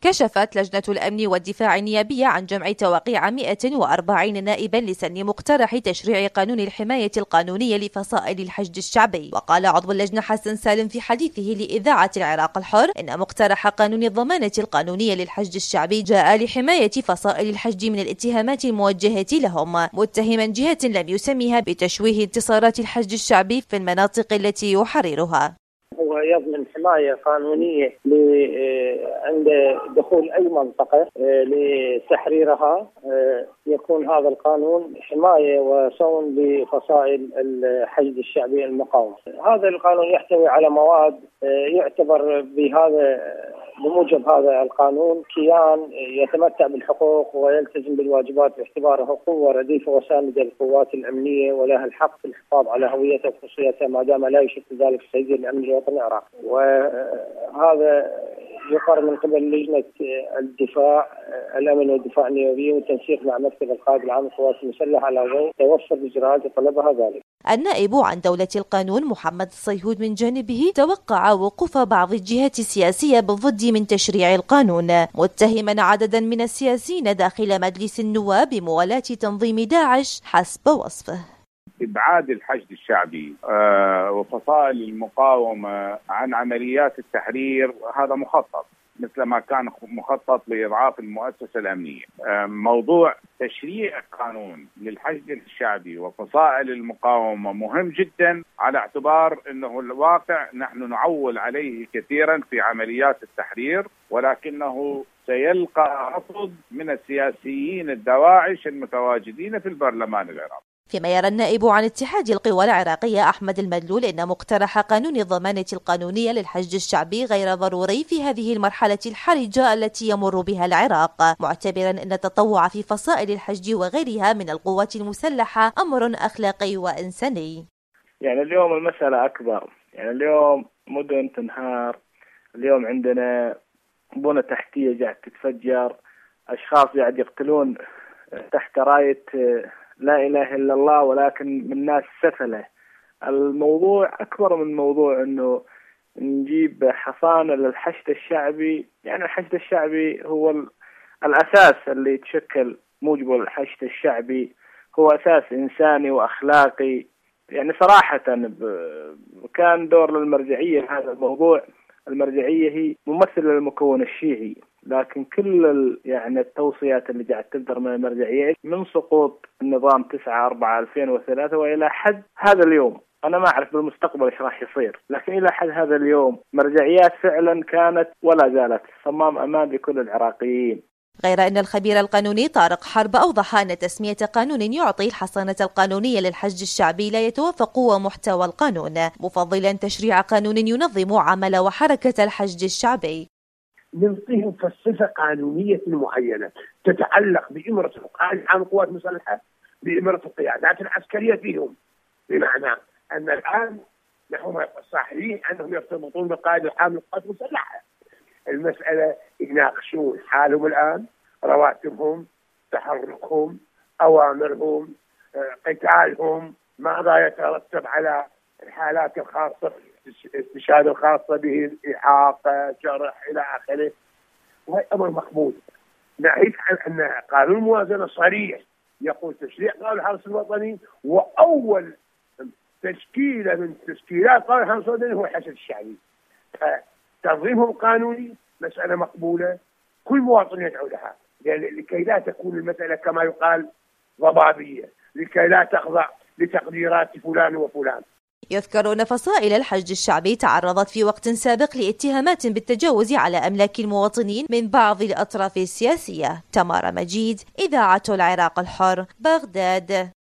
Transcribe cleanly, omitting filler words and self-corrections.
كشفت لجنة الأمن والدفاع النيابية عن جمع توقيع 140 نائبا لسن مقترح تشريع قانون الحماية القانونية لفصائل الحشد الشعبي. وقال عضو اللجنة حسن سالم في حديثه لإذاعة العراق الحر إن مقترح قانون الضمانة القانونية للحشد الشعبي جاء لحماية فصائل الحشد من الاتهامات الموجهة لهم، متهما جهة لم يسميها بتشويه انتصارات الحشد الشعبي في المناطق التي يحررها. هو يضمن حماية قانونية عند دخول أي منطقة لتحريرها، يكون هذا القانون حماية وصون لفصائل الحشد الشعبي المقاوم. هذا القانون يحتوي على مواد يعتبر بموجب هذا القانون كيان يتمتع بالحقوق ويلتزم بالواجبات باعتباره قوة رديفة وساندة للقوات الأمنية، ولها الحق في الحفاظ على هويتها وخصوصيتها ما دام لا يشكل ذلك تهديد للأمن الوطني العراقي. وهذا يقر من قبل لجنة الدفاع الأمن والدفاع النيابي والتنسيق مع مكتب القائد العام للقوات المسلحة على ضوء توفر الإجراءات طلبها ذلك. النائب عن دولة القانون محمد الصيهود من جانبه توقع وقوف بعض الجهات السياسية بالضد من تشريع القانون، متهما عددا من السياسيين داخل مجلس النواب بموالاة تنظيم داعش حسب وصفه. إبعاد الحشد الشعبي وفصائل المقاومة عن عمليات التحرير هذا مخطط، مثل ما كان مخطط لإضعاف المؤسسة الأمنية. موضوع تشريع قانون للحشد الشعبي وفصائل المقاومة مهم جدا، على اعتبار أنه الواقع نحن نعول عليه كثيرا في عمليات التحرير، ولكنه سيلقى رفض من السياسيين الدواعش المتواجدين في البرلمان العراقي. فيما يرى النائب عن اتحاد القوى العراقية أحمد المدلول إن مقترح قانون الضمانة القانونية للحشد الشعبي غير ضروري في هذه المرحلة الحرجة التي يمر بها العراق، معتبرا أن التطوع في فصائل الحشد وغيرها من القوات المسلحة أمر أخلاقي وإنساني. يعني اليوم المسألة أكبر، يعني اليوم مدن تنهار، اليوم عندنا بنى تحتية قاعد تتفجر، أشخاص قاعد يقتلون تحت راية لا إله إلا الله ولكن من ناس سفلة. الموضوع أكبر من موضوع أنه نجيب حصانة للحشد الشعبي، يعني الحشد الشعبي هو الأساس اللي يتشكل موجبه الحشد الشعبي، هو أساس إنساني وأخلاقي. يعني صراحة كان دور للمرجعية هذا الموضوع. المرجعية هي ممثلة للمكون الشيعي، لكن كل يعني التوصيات اللي قاعد تصدر من المرجعية من سقوط النظام 9/4/2003 وإلى حد هذا اليوم، أنا ما أعرف بالمستقبل إيش راح يصير، لكن إلى حد هذا اليوم مرجعيات فعلا كانت ولا زالت صمام أمان لكل العراقيين. غير أن الخبير القانوني طارق حرب أوضح أن تسمية قانون يعطي الحصانة القانونية للحشد الشعبي لا يتوافق محتوى القانون، مفضلا تشريع قانون ينظم عمل وحركة الحشد الشعبي. نعطيهم فلسفة قانونية معينة تتعلق بإمرة القائد العام للقوات المسلحة، بإمرة القيادات العسكرية فيهم، بمعنى أن الآن نحن صحيح أنهم يرتبطون بالقائد العام للقوات المسلحة. المسألة يناقشون حالهم الآن، رواتبهم، تحركهم، أوامرهم، قتالهم، ماذا يترتب على الحالات الخاصة، الاستشهاد الخاصة به، الإعاقة، جرح إلى آخره. وهي أمر مقبول. نعيش عن أن قانون الموازنة صريح يقول تشريع قانون الحرس الوطني، وأول تشكيلة من تشكيلات قانون الحرس الوطني هو الحشد الشعبي. تنظيمهم القانوني مسألة مقبولة، كل مواطن يدعو لها، لكي لا تكون المسألة كما يقال ضبابية، لكي لا تخضع لتقديرات فلان وفلان. يذكر أن فصائل الحشد الشعبي تعرضت في وقت سابق لاتهامات بالتجاوز على أملاك المواطنين من بعض الأطراف السياسية. تمارا مجيد، إذاعة العراق الحر، بغداد.